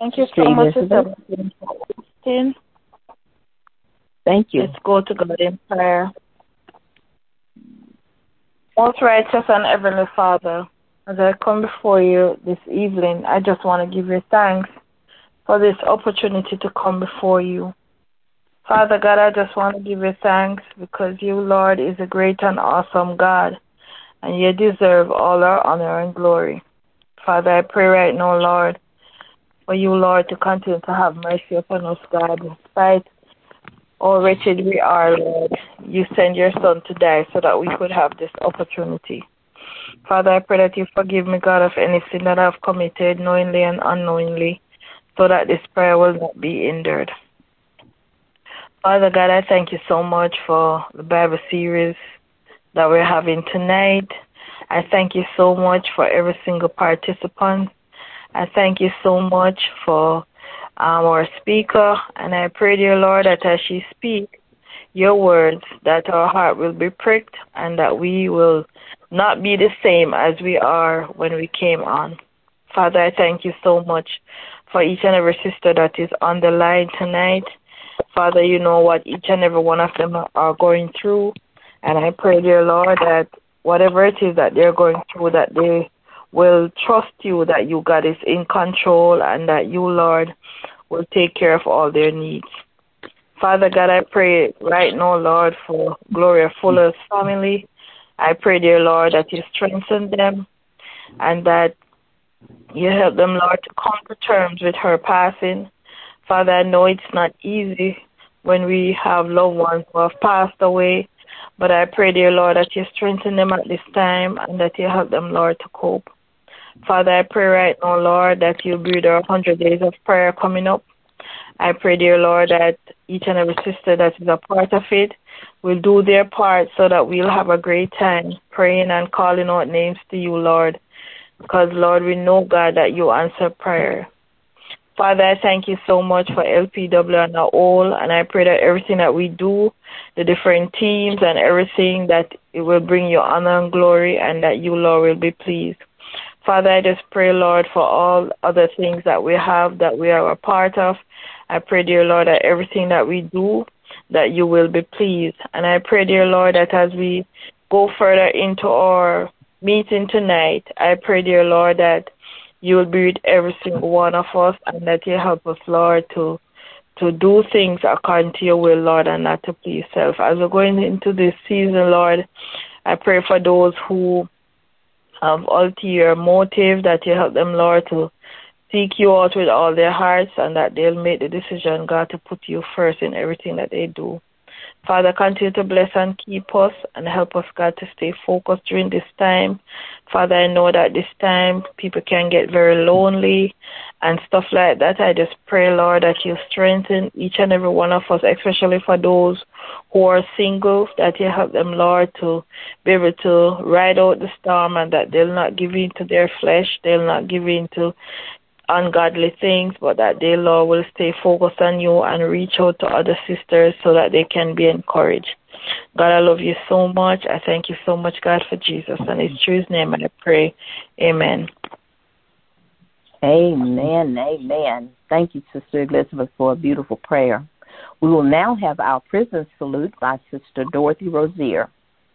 Thank you so much, Sister Austin. Thank you. Let's go to God in prayer. Most righteous and heavenly Father, as I come before you this evening, I just want to give you thanks for this opportunity to come before you. Father God, I just want to give you thanks because you, Lord, is a great and awesome God, and you deserve all our honor and glory. Father, I pray right now, Lord, for you, Lord, to continue to have mercy upon us, God. Despite how wretched we are, Lord, you send your Son to die so that we could have this opportunity. Father, I pray that you forgive me, God, of any sin that I've committed knowingly and unknowingly, so that this prayer will not be hindered. Father God, I thank you so much for the Bible series that we're having tonight. I thank you so much for every single participant. I thank you so much for our speaker, and I pray, dear Lord, that as she speaks your words, that our heart will be pricked and that we will not be the same as we are when we came on. Father, I thank you so much for each and every sister that is on the line tonight. Father, you know what each and every one of them are going through, and I pray, dear Lord, that whatever it is that they're going through, that they will trust you, that you, God, is in control, and that you, Lord, will take care of all their needs. Father God, I pray right now, Lord, for Gloria Fuller's family. I pray, dear Lord, that you strengthen them and that you help them, Lord, to come to terms with her passing. Father, I know it's not easy when we have loved ones who have passed away, but I pray, dear Lord, that you strengthen them at this time and that you help them, Lord, to cope. Father, I pray right now, Lord, that you breathe our 100 days of prayer coming up. I pray, dear Lord, that each and every sister that is a part of it will do their part so that we'll have a great time praying and calling out names to you, Lord, because, Lord, we know, God, that you answer prayer. Father, I thank you so much for LPW and the whole, and I pray that everything that we do, the different teams and everything, that it will bring you honor and glory and that you, Lord, will be pleased. Father, I just pray, Lord, for all other things that we have, that we are a part of. I pray, dear Lord, that everything that we do, that you will be pleased. And I pray, dear Lord, that as we go further into our meeting tonight, I pray, dear Lord, that you will be with every single one of us and that you help us, Lord, to do things according to your will, Lord, and not to please self. As we're going into this season, Lord, I pray for those who have ulterior motive, that you help them, Lord, to seek you out with all their hearts and that they'll make the decision, God, to put you first in everything that they do. Father, continue to bless and keep us and help us, God, to stay focused during this time. Father, I know that this time people can get very lonely and stuff like that. I just pray, Lord, that you strengthen each and every one of us, especially for those who are single, that you help them, Lord, to be able to ride out the storm and that they'll not give in to their flesh, they'll not give in to ungodly things, but that they, Lord, will stay focused on you and reach out to other sisters so that they can be encouraged. God, I love you so much. I thank you so much, God, for Jesus. And it's through his name I pray. Amen. Amen. Amen. Thank you, Sister Elizabeth, for a beautiful prayer. We will now have our prison salute by Sister Dorothy Rozier.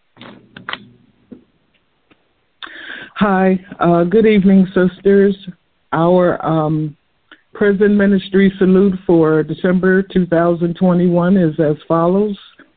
Hi. Good evening, sisters. Our prison ministry salute for December 2021 is as follows.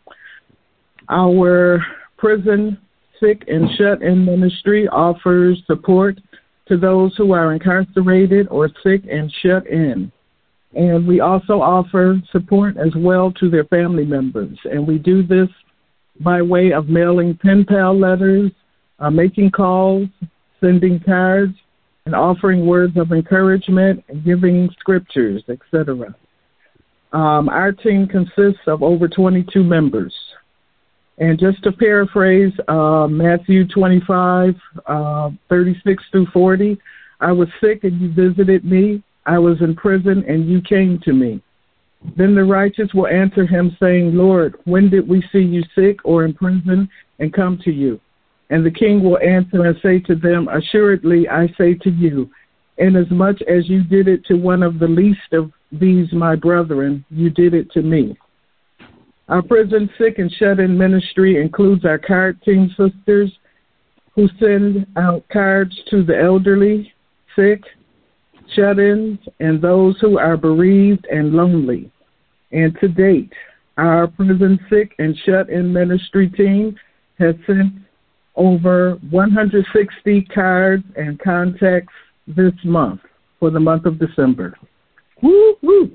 Our prison sick and shut-in ministry offers support to those who are incarcerated or sick and shut in. And we also offer support as well to their family members. And we do this by way of mailing pen pal letters, making calls, sending cards, and offering words of encouragement and giving scriptures, etc. Our team consists of over 22 members. And just to paraphrase Matthew 25, 36 through 40, I was sick and you visited me. I was in prison and you came to me. Then the righteous will answer him saying, Lord, when did we see you sick or in prison and come to you? And the king will answer and say to them, assuredly, I say to you, Inasmuch as you did it to one of the least of these, my brethren, you did it to me. Our prison, sick, and shut-in ministry includes our card team sisters who send out cards to the elderly, sick, shut-ins, and those who are bereaved and lonely. And to date, our prison, sick, and shut-in ministry team has sent over 160 cards and contacts this month for the month of December. Woo, woo.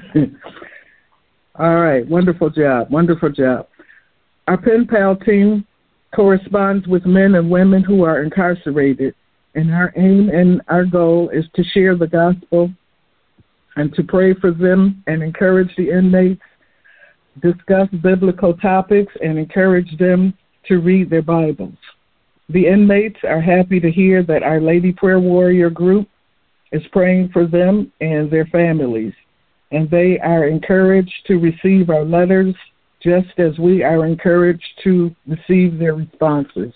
All right, wonderful job, wonderful job. Our pen pal team corresponds with men and women who are incarcerated, and our aim and our goal is to share the gospel and to pray for them and encourage the inmates, discuss biblical topics, and encourage them to read their Bibles. The inmates are happy to hear that our Lady Prayer Warrior group is praying for them and their families, and they are encouraged to receive our letters just as we are encouraged to receive their responses.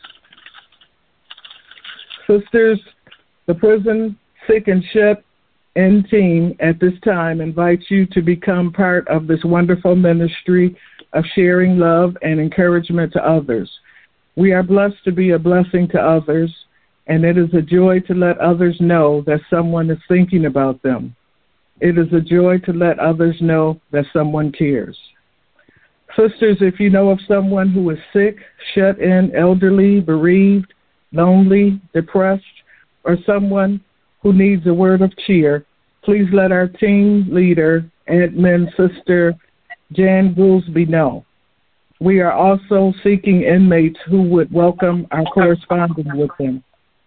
Sisters, the prison, sick, and shut-in team at this time invites you to become part of this wonderful ministry of sharing love and encouragement to others. We are blessed to be a blessing to others, and it is a joy to let others know that someone is thinking about them. It is a joy to let others know that someone cares. Sisters, if you know of someone who is sick, shut in, elderly, bereaved, lonely, depressed, or someone who needs a word of cheer, please let our team leader, admin Sister Jan Goolsby, know. We are also seeking inmates who would welcome our correspondence with them.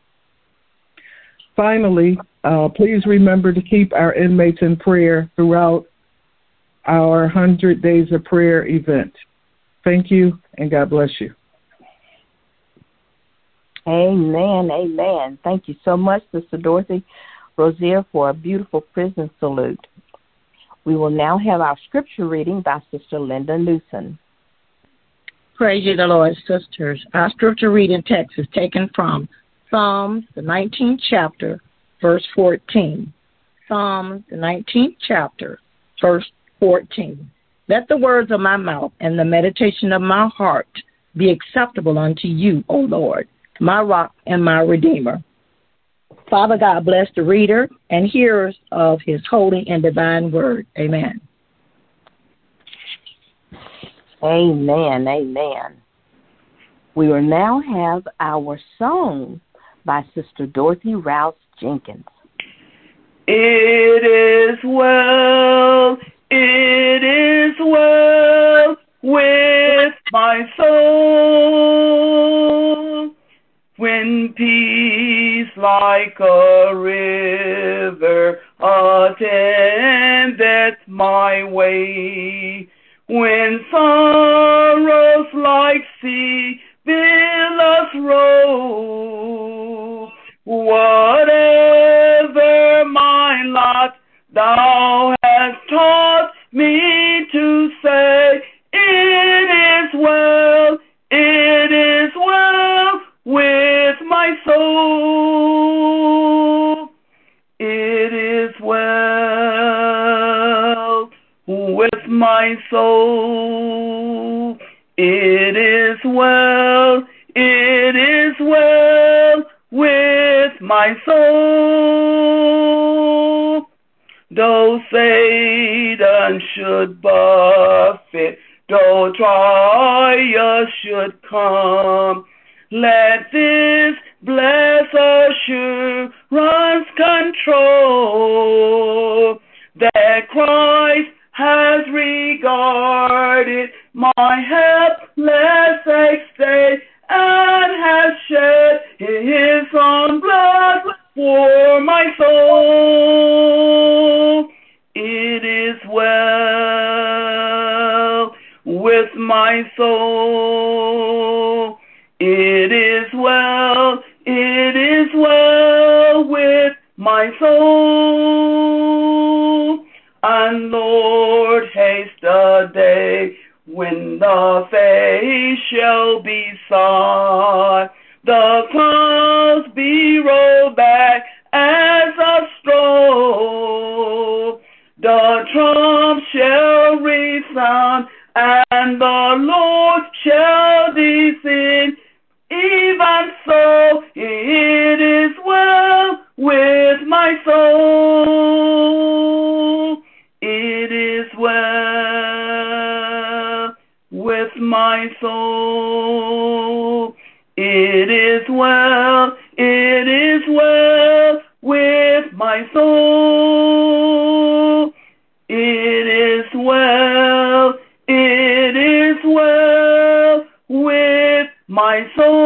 Finally, please remember to keep our inmates in prayer throughout our 100 Days of Prayer event. Thank you, and God bless you. Amen, amen. Thank you so much, Sister Dorothy Rozier, for a beautiful prison salute. We will now have our scripture reading by Sister Linda Newsom. Praise you, the Lord, sisters. Our scripture reading text is taken from Psalms, the 19th chapter, verse 14. Psalms, the 19th chapter, verse 14. Let the words of my mouth and the meditation of my heart be acceptable unto you, O Lord, my rock and my redeemer. Father God, bless the reader and hearers of his holy and divine word. Amen. Amen, amen. We will now have our song by Sister Dorothy Rouse Jenkins. It is well with my soul, when peace like a river attendeth my way, when sorrows like sea billows roll, whatever my lot, thou hast taught me to say, it is well with my soul. It is well with my soul. It is well with my soul. Though Satan should buffet, though trial should come, let this blessed assurance control that Christ has regarded my helpless estate and has shed his own blood for my soul. It is well with my soul. It is well with my soul. And Lord, haste the day when the face shall be sought, the clouds be rolled back as a It is well with my soul. It is well with my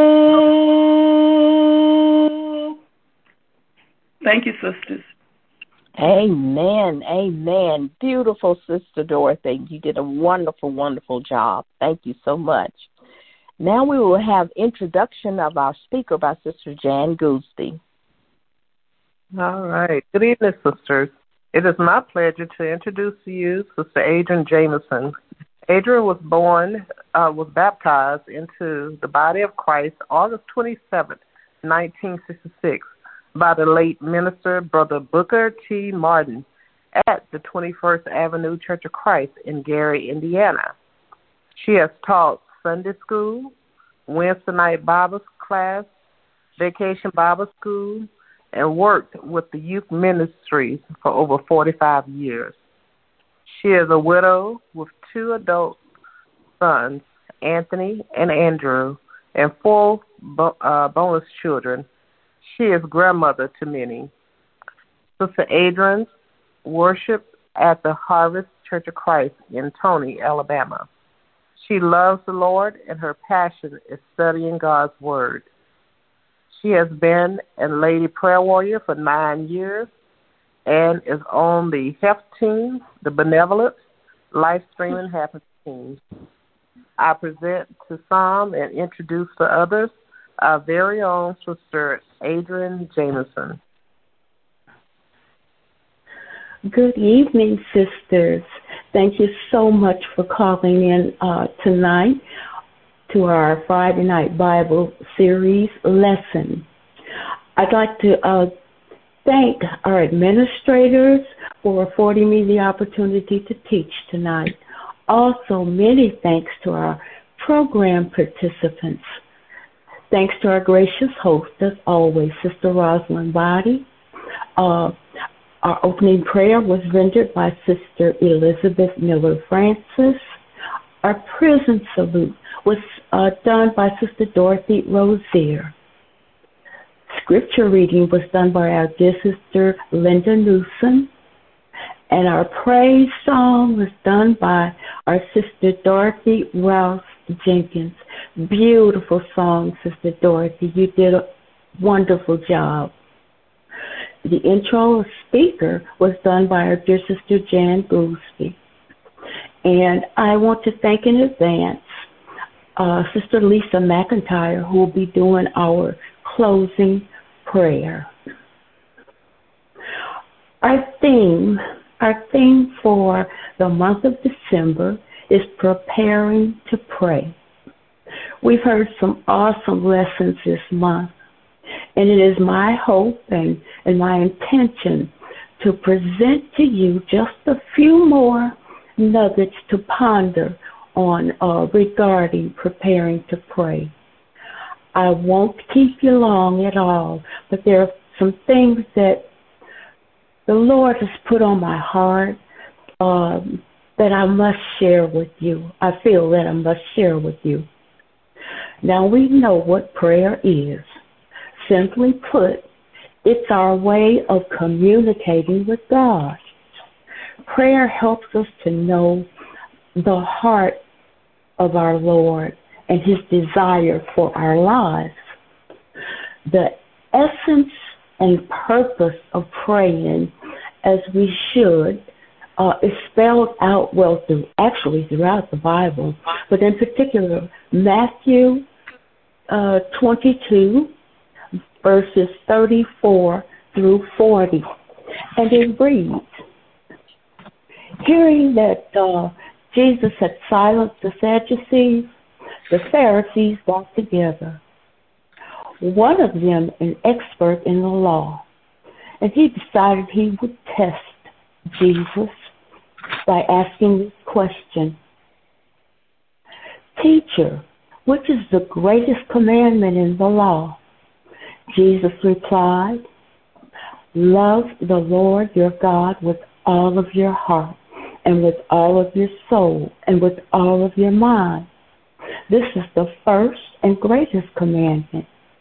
soul. Thank you, sisters. Amen. Amen. Beautiful, Sister Dorothy. You did a wonderful, wonderful job. Thank you so much. Now we will have introduction of our speaker by Sister Jan Goosby. All right. Good evening, sisters. It is my pleasure to introduce to you Sister Adrian Jameson. Adrian was baptized into the body of Christ August 27, 1966, by the late minister, Brother Booker T. Martin, at the 21st Avenue Church of Christ in Gary, Indiana. She has taught Sunday school, Wednesday night Bible class, vacation Bible school, and worked with the youth ministries for over 45 years. She is a widow with 2 adult sons, Anthony and Andrew, and 4 bonus children. She is grandmother to many. Sister Adrian worships at the Harvest Church of Christ in Tony, Alabama. She loves the Lord, and her passion is studying God's Word. She has been a lady prayer warrior for 9 years and is on the health team, the Benevolent, Life Streaming Happiness team. I present to some and introduce to others our very own Sister Adrian Jameson. Good evening, sisters. Thank you so much for calling in tonight to our Friday Night Bible Series lesson. I'd like to thank our administrators for affording me the opportunity to teach tonight. Also, many thanks to our program participants. Thanks to our gracious host, as always, Sister Rosalind Body. Our opening prayer was rendered by Sister Elizabeth Miller Francis. Our prison salute was done by Sister Dorothy Rozier. Scripture reading was done by our dear Sister Linda Newsom. And our praise song was done by our Sister Dorothy Rouse Jenkins. Beautiful song, Sister Dorothy. You did a wonderful job. The intro speaker was done by our dear Sister Jan Goosby. And I want to thank in advance Sister Lisa McIntyre, who will be doing our closing prayer. Our theme for the month of December is preparing to pray. We've heard some awesome lessons this month, and it is my hope and my intention to present to you just a few more nuggets to ponder on regarding preparing to pray. I won't keep you long at all, but there are some things that the Lord has put on my heart that I must share with you. I feel that I must share with you. Now, we know what prayer is. Simply put, it's our way of communicating with God. Prayer helps us to know the heart of our Lord and His desire for our lives. The essence and purpose of praying as we should is spelled out throughout the Bible, but in particular Matthew 22 verses 34 through 40, and it reads, hearing that Jesus had silenced the Sadducees, the Pharisees got together. One of them, an expert in the law, and he decided he would test Jesus by asking this question: Teacher, which is the greatest commandment in the law? Jesus replied, love the Lord your God with all of your heart, and with all of your soul, and with all of your mind. This is the first and greatest commandment.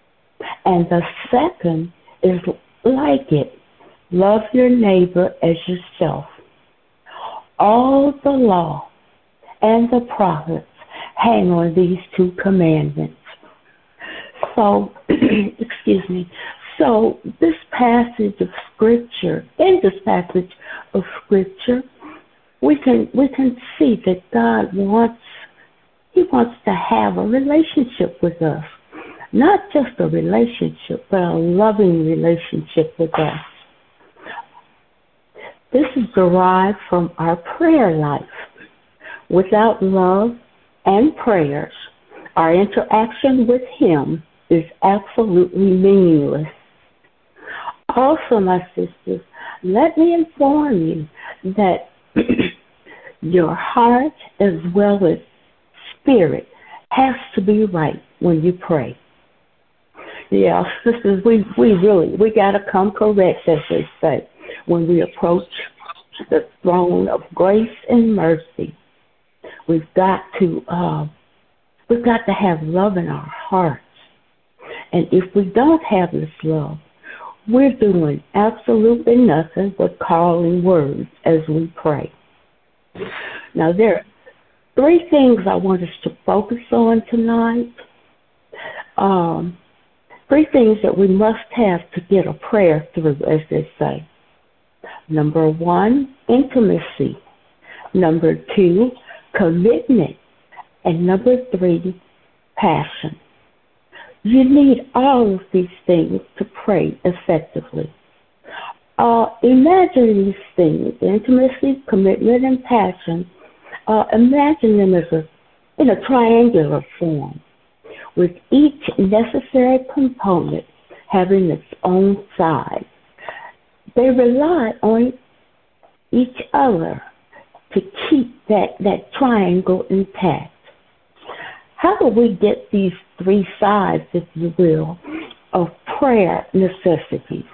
And the second is like it. Love your neighbor as yourself. All the law and the prophets hang on these two commandments. So, excuse me. So in this passage of Scripture, we can see that God wants to have a relationship with us. Not just a relationship, but a loving relationship with us. This is derived from our prayer life. Without love and prayers, our interaction with Him is absolutely meaningless. Also, my sisters, let me inform you that your heart as well as spirit has to be right when you pray. Yeah, sisters, we got to come correct, as they say, when we approach the throne of grace and mercy. We've got to have love in our hearts. And if we don't have this love, we're doing absolutely nothing but calling words as we pray. Now, there are three things I want us to focus on tonight. Three things that we must have to get a prayer through, as they say. Number one, intimacy. Number two, commitment. And number three, passion. You need all of these things to pray effectively. Imagine these things, intimacy, commitment, and passion. Imagine them in a triangular form, with each necessary component having its own side. They rely on each other to keep that triangle intact. How do we get these three sides, if you will, of prayer necessities?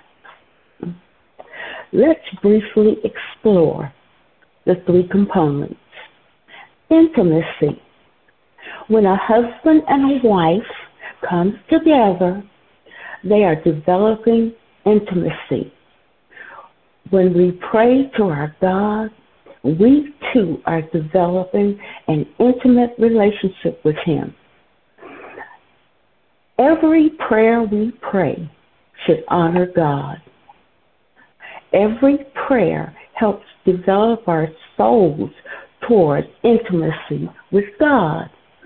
Let's briefly explore the three components. Intimacy. When a husband and a wife come together, they are developing intimacy. When we pray to our God, we too are developing an intimate relationship with Him. Every prayer we pray should honor God. Every prayer helps develop our souls toward intimacy with God.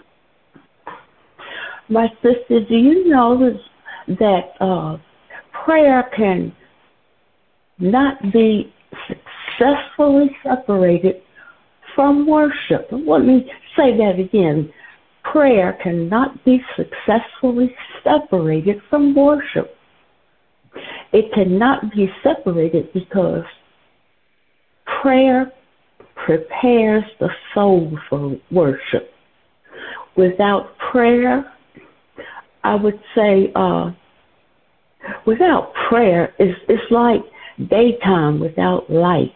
My sister, do you know that prayer can not be successfully separated from worship? Let me say that again. Prayer cannot be successfully separated from worship. It cannot be separated because prayer prepares the soul for worship. Without prayer, I would say, without prayer, it's like daytime without light.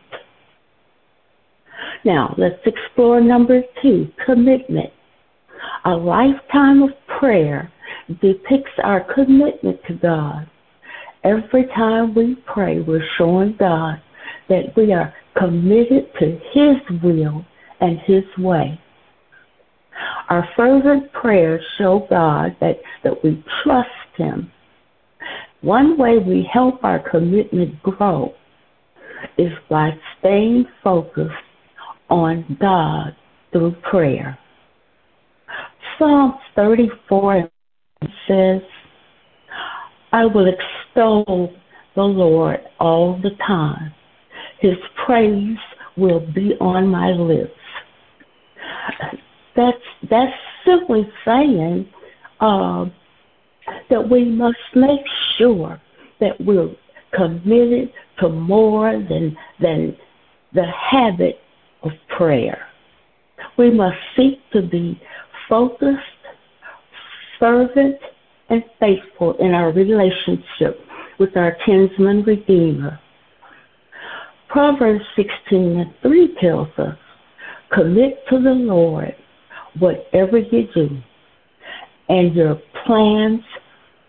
Now, let's explore number two, commitment. A lifetime of prayer depicts our commitment to God. Every time we pray, we're showing God that we are committed to His will and His way. Our fervent prayers show God that we trust Him. One way we help our commitment grow is by staying focused on God through prayer. Psalms 34 says, I will extol the Lord all the time. His praise will be on my lips. That's simply saying that we must make sure that we're committed to more than the habit of prayer. We must seek to be focused, fervent, and faithful in our relationship with our kinsman Redeemer. Proverbs 16:3 tells us, commit to the Lord whatever you do, and your plans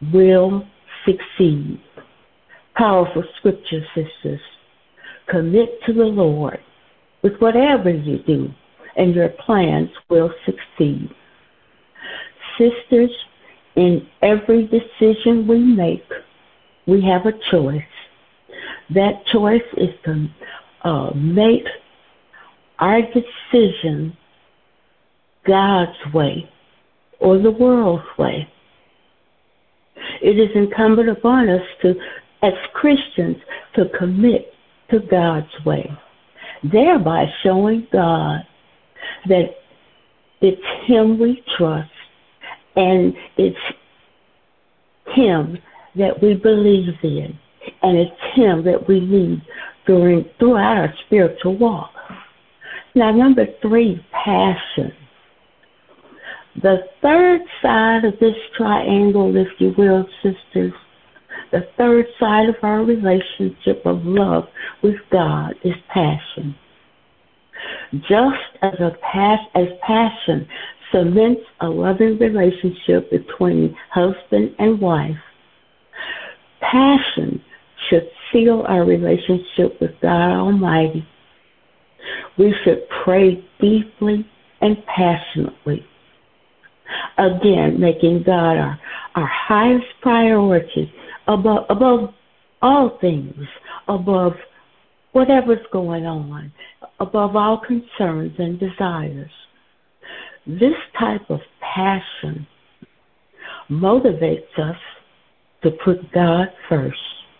will succeed. Powerful scripture, sisters. Commit to the Lord with whatever you do, and your plans will succeed. Sisters, in every decision we make, we have a choice. That choice is to make our decision God's way or the world's way. It is incumbent upon us to, as Christians, to commit to God's way, thereby showing God that it's Him we trust and it's Him that we believe in, and it's Him that we lead throughout our spiritual walk. Now, number 3, passion. The third side of this triangle, if you will, sisters, the third side of our relationship of love with God is passion. Just as passion cements a loving relationship between husband and wife, passion should seal our relationship with God Almighty. We should pray deeply and passionately. Again, making God our highest priority above all things, above whatever's going on, above all concerns and desires. This type of passion motivates us to put God first.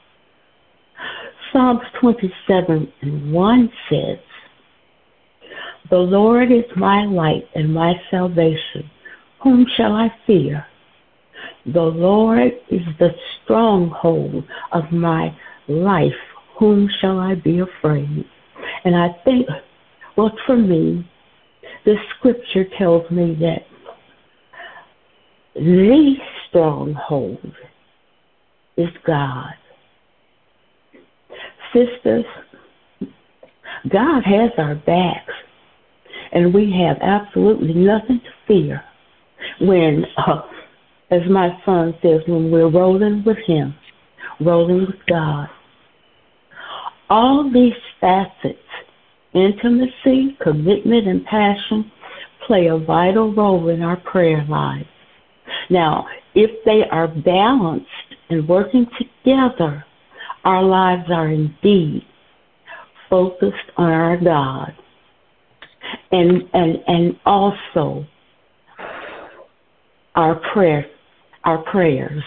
Psalms 27:1 says, "The Lord is my light and my salvation. Whom shall I fear? The Lord is the stronghold of my life. Whom shall I be afraid?" And I think, well, for me, the scripture tells me that the stronghold is God. Sisters, God has our backs, and we have absolutely nothing to fear when, as my son says, when we're rolling with Him, rolling with God. All these facets, intimacy, commitment, and passion, play a vital role in our prayer lives. Now, if they are balanced and working together, our lives are indeed focused on our God. And also our prayers.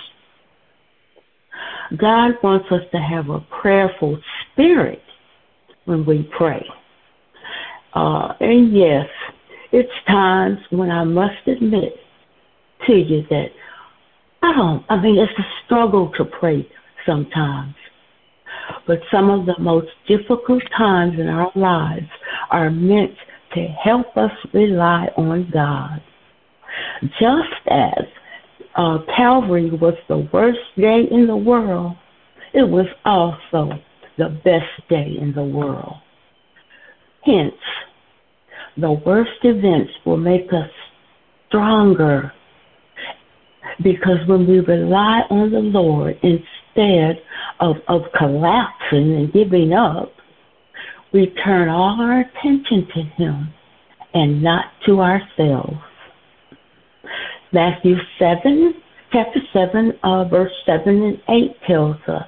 God wants us to have a prayerful spirit when we pray. And yes, it's times when I must admit to you that it's a struggle to pray sometimes. But some of the most difficult times in our lives are meant to help us rely on God. Just as Calvary was the worst day in the world, it was also the best day in the world. Hence, the worst events will make us stronger, because when we rely on the Lord instead of collapsing and giving up, we turn all our attention to Him and not to ourselves. Matthew 7, chapter 7, verse 7 and 8 tells us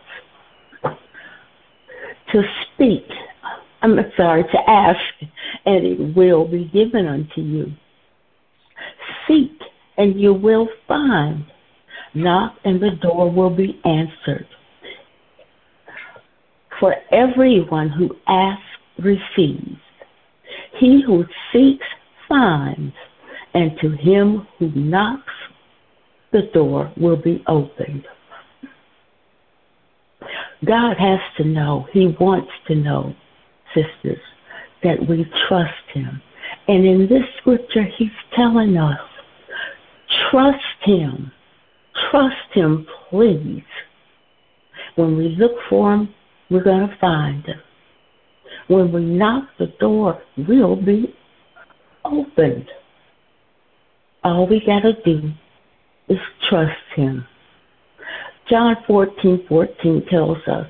to ask, and it will be given unto you. Seek, and you will find. Knock, and the door will be answered. For everyone who asks receives. He who seeks finds, and to him who knocks, the door will be opened. God has to know, He wants to know, sisters, that we trust Him. And in this scripture, He's telling us, trust Him. Trust Him, please. When we look for Him, we're going to find Him. When we knock, the door will be opened. All we got to do is trust Him. John 14:14 tells us,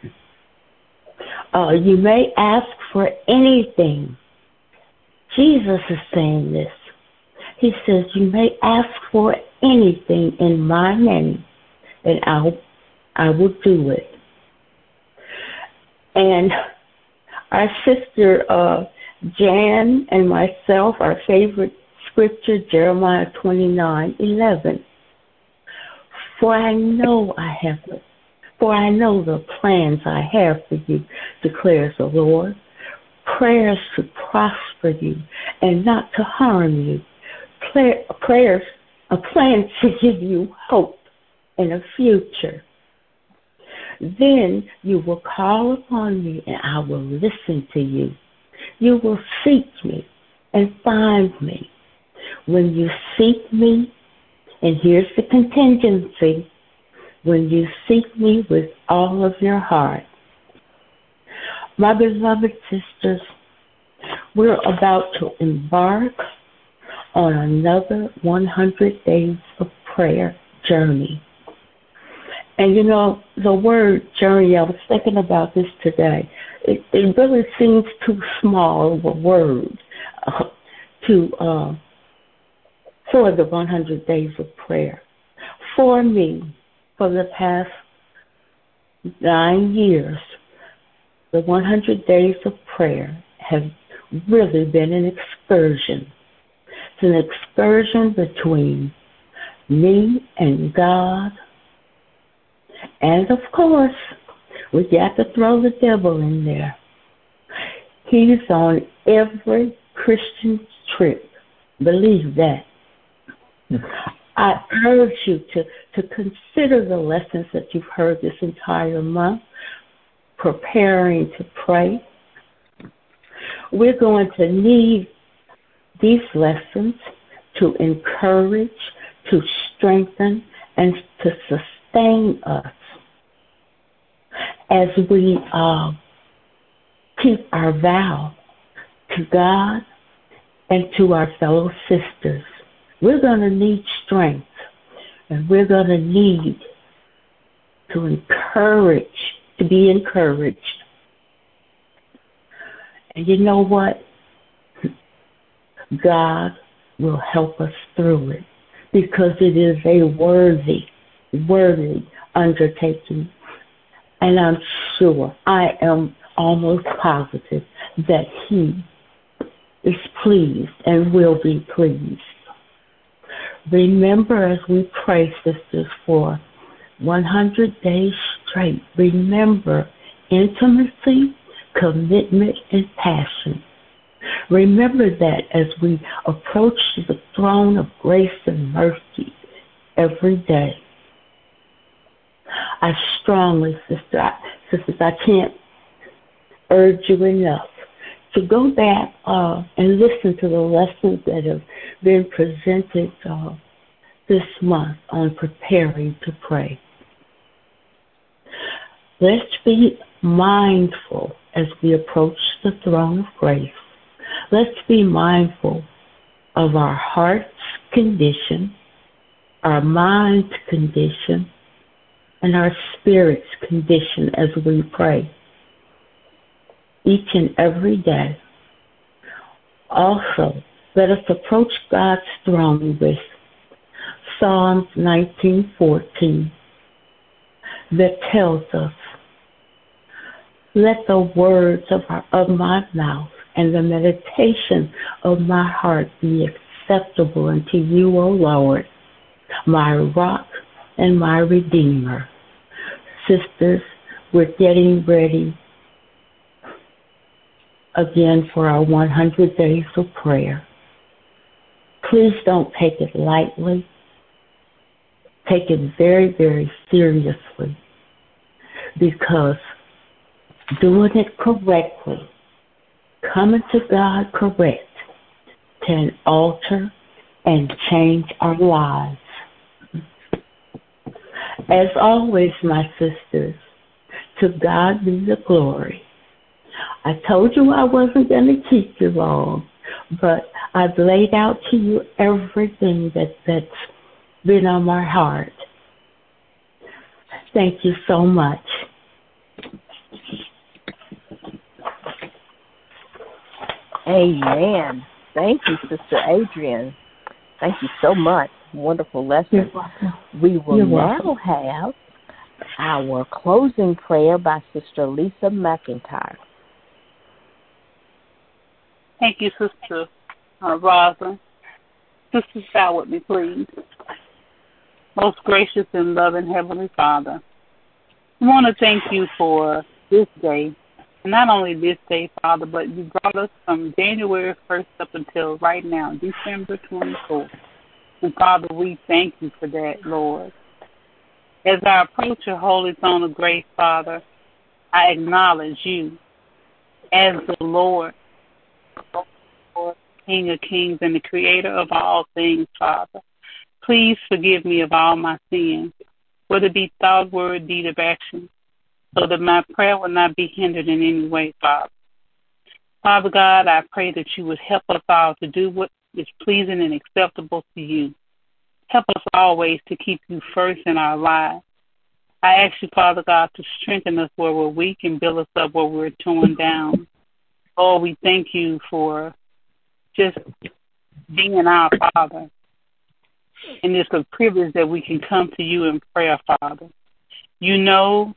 you may ask for anything. Jesus is saying this. He says, you may ask for anything in my name, and I will do it. And our sister Jan and myself, our favorite scripture, Jeremiah 29:11. For I know the plans I have for you, declares the Lord. Prayers to prosper you and not to harm you. Prayers, a plan to give you hope and a future. Then you will call upon me and I will listen to you. You will seek me and find me. When you seek me, and here's the contingency, when you seek me with all of your heart. My beloved sisters, we're about to embark on another 100 days of prayer journey. And you know, the word journey, I was thinking about this today. It really seems too small of a word for the 100 days of prayer. For me, for the past 9 years, the 100 days of prayer have really been an excursion. It's an excursion between me and God. And of course, we got to throw the devil in there. He's on every Christian trip. Believe that. I urge you to consider the lessons that you've heard this entire month, preparing to pray. We're going to need these lessons to encourage, to strengthen, and to sustain us as we keep our vow to God and to our fellow sisters. We're going to need strength, and we're going to need to be encouraged. And you know what? God will help us through it because it is a worthy undertaking. And I'm sure, I am almost positive that He is pleased and will be pleased. Remember, as we pray, sisters, for 100 days straight, remember intimacy, commitment, and passion. Remember that as we approach the throne of grace and mercy every day. I strongly, sisters, I can't urge you enough to go back and listen to the lessons that have been presented this month on preparing to pray. Let's be mindful as we approach the throne of grace. Let's be mindful of our heart's condition, our mind's condition, and our spirit's condition as we pray each and every day. Also, let us approach God's throne with Psalms 19:14 that tells us, let the words of my mouth and the meditation of my heart be acceptable unto you, O Lord, my rock and my redeemer. Sisters, we're getting ready again for our 100 days of prayer. Please don't take it lightly. Take it very, very seriously, because doing it correctly, coming to God correct, can alter and change our lives. As always, my sisters, to God be the glory. I told you I wasn't going to keep you long, but I've laid out to you everything that's been on my heart. Thank you so much. Amen. Thank you, Sister Adrian. Thank you so much. Wonderful lesson. You're welcome. We will You're now welcome. have our closing prayer by Sister Lisa McIntyre. Thank you, Sister Rosa. Sister, shout with me, please. Most gracious and loving Heavenly Father, I want to thank you for this day. And not only this day, Father, but you brought us from January 1st up until right now, December 24th. And Father, we thank you for that, Lord. As I approach your holy throne of grace, Father, I acknowledge you as the Lord, King of kings and the creator of all things, Father. Please forgive me of all my sins, whether it be thought, word, deed, or action, so that my prayer will not be hindered in any way, Father. Father God, I pray that you would help us all to do what is pleasing and acceptable to you. Help us always to keep you first in our lives. I ask you, Father God, to strengthen us where we're weak and build us up where we're torn down. Lord, we thank you for just being our Father. And it's a privilege that we can come to you in prayer, Father. You know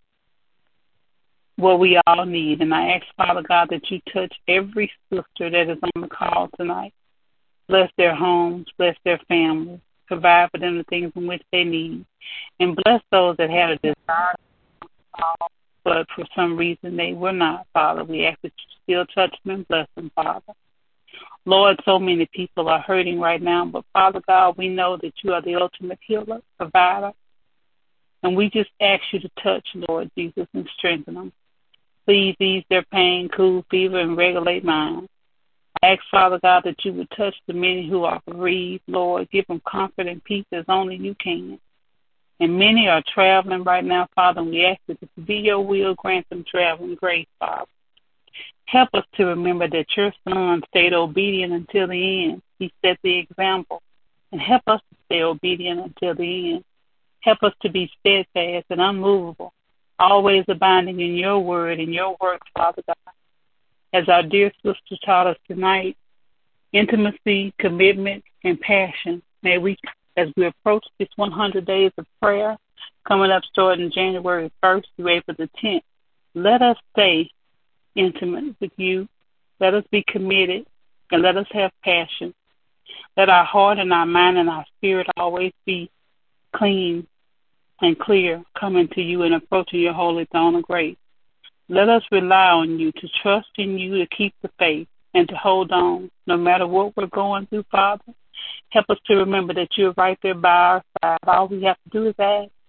what we all need. And I ask, Father God, that you touch every sister that is on the call tonight. Bless their homes, bless their families, provide for them the things in which they need. And bless those that had a desire to call, but for some reason they were not, Father. We ask that you still touch them and bless them, Father. Lord, so many people are hurting right now, but Father God, we know that you are the ultimate healer, provider. And we just ask you to touch, Lord Jesus, and strengthen them. Please ease their pain, cool fever, and regulate minds. I ask, Father God, that you would touch the many who are bereaved, Lord. Give them comfort and peace as only you can. And many are traveling right now, Father, and we ask that if it be your will, grant them traveling grace, Father. Help us to remember that your Son stayed obedient until the end. He set the example. And help us to stay obedient until the end. Help us to be steadfast and unmovable, always abiding in your word and your work, Father God. As our dear sister taught us tonight, intimacy, commitment, and passion. May we, as we approach this 100 days of prayer, coming up starting January 1st through April the 10th, let us stay intimate with you. Let us be committed, and let us have passion. Let our heart and our mind and our spirit always be clean and clear, coming to you and approaching your holy throne of grace. Let us rely on you, to trust in you, to keep the faith, and to hold on, no matter what we're going through, Father. Help us to remember that you're right there by our side. All we have to do is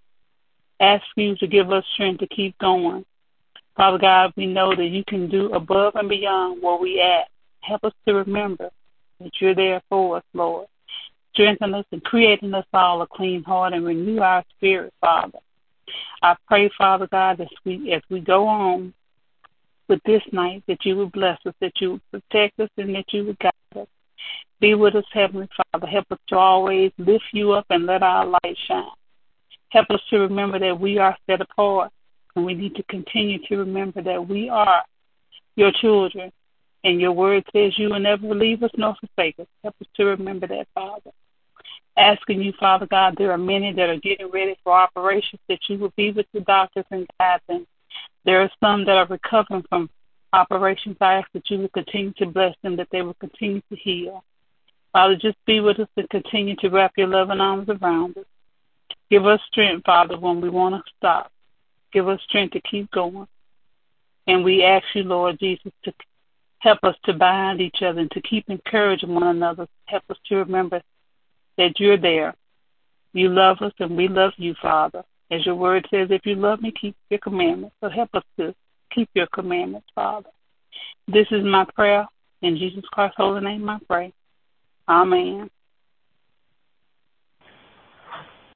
ask you to give us strength to keep going. Father God, we know that you can do above and beyond what we ask. Help us to remember that you're there for us, Lord. Strengthen us and create in us all a clean heart and renew our spirit, Father. I pray, Father God, as we go on with this night, that you would bless us, that you would protect us, and that you would guide us. Be with us, Heavenly Father. Help us to always lift you up and let our light shine. Help us to remember that we are set apart, and we need to continue to remember that we are your children, and your word says you will never leave us nor forsake us. Help us to remember that, Father. Asking you, Father God, there are many that are getting ready for operations, that you will be with the doctors and guide them. There are some that are recovering from operations. I ask that you will continue to bless them, that they will continue to heal. Father, just be with us and continue to wrap your loving arms around us. Give us strength, Father, when we want to stop. Give us strength to keep going. And we ask you, Lord Jesus, to help us to bind each other and to keep encouraging one another. Help us to remember that you're there. You love us and we love you, Father. As your word says, if you love me, keep your commandments. So help us to keep your commandments, Father. This is my prayer. In Jesus Christ's holy name I pray. Amen.